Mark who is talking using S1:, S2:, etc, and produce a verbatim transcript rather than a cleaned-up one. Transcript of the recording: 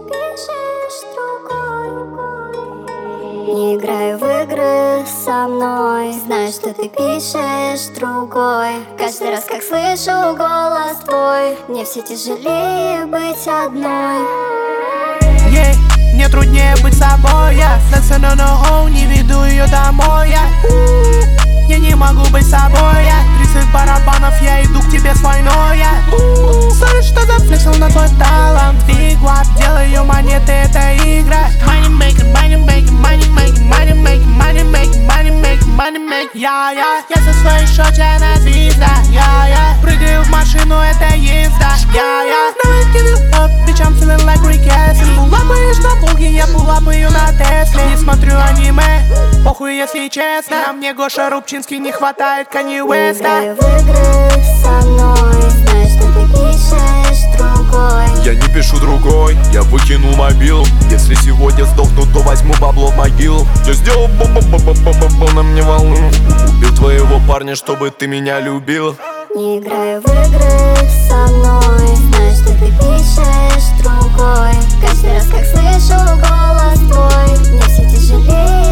S1: пишешь другой. Не играй в игры со мной, знаю, что ты пишешь другой. Каждый раз, как слышу голос твой, мне все тяжелее быть одной.
S2: Yeah, мне труднее быть собой, я Флекса на ноу, не веду ее домой, я Я не могу быть собой, я тридцать барабанов, я иду к тебе с войной, я Sorry, что зафлексил на твой талант. Big Wap, делаю монеты, это игра. Money making, money making, money making, money making, money making, money making, money making. Я, я, я со своей шоте на звезда. Я, я, прыгаю в машину, это езда. Я, я, never give it up, bitch, I'm feeling like Rick Astley. Пулапаешь на Волге, я пулапаю на Тесле. Не смотрю аниме, похуй, если честно. А мне Гоша Рубчинский не хватает Канье Уэста.
S1: Не играй в игры со мной, знаю, что ты пишешь другой.
S3: Я не пишу другой, я выкинул мобил. Если сегодня сдохну, то возьму бабло в могилу. Я сделал бу-бу-бу-бу-бу-бу, на мне волну. Убил твоего парня, чтобы ты меня любил.
S1: Не играй в игры со мной, знаю, что ты пишешь другой. Каждый раз, как слышу голос твой, мне все тяжелее